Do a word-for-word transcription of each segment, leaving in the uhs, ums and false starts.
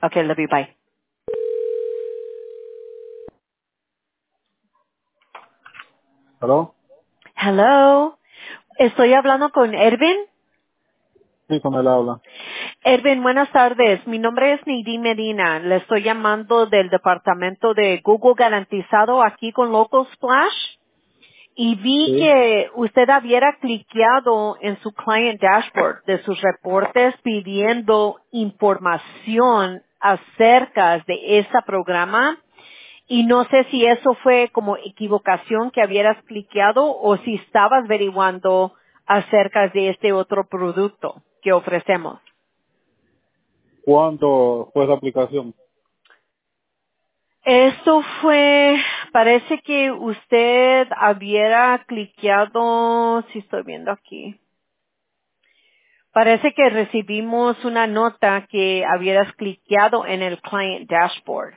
Okay, love you, bye. ¿Aló? Hello. Estoy hablando con Ervin. Sí, con él habla. Ervin, buenas tardes. Mi nombre es Nidhi Medina. Le estoy llamando del departamento de Google Garantizado aquí con Local Splash. Y vi Sí. que usted hubiera cliqueado en su client dashboard de sus reportes pidiendo información acerca de ese programa. Y no sé si eso fue como equivocación que hubieras cliqueado o si estabas averiguando acerca de este otro producto que ofrecemos. ¿Cuánto fue esa aplicación? Esto fue, parece que usted hubiera cliqueado, si estoy viendo aquí. Parece que recibimos una nota que hubieras cliqueado en el client dashboard.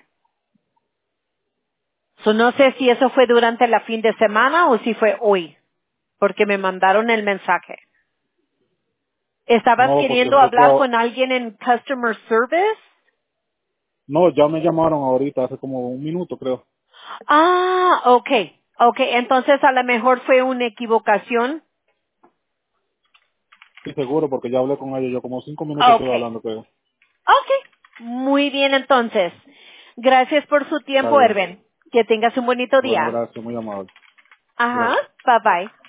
So, no sé si eso fue durante la fin de semana o si fue hoy, porque me mandaron el mensaje. ¿Estabas No, porque queriendo fue que... hablar a- con alguien en Customer Service? No, ya me llamaron ahorita, hace como un minuto, creo. Ah, okay, okay. Entonces a lo mejor fue una equivocación. Sí, seguro, porque ya hablé con ellos. Yo como cinco minutos estoy Okay, hablando, creo. okay. Muy bien entonces. Gracias por su Está tiempo, bien. Erben. Que tengas un bonito Bueno, día. gracias, muy amable. Ajá. Gracias. Bye bye.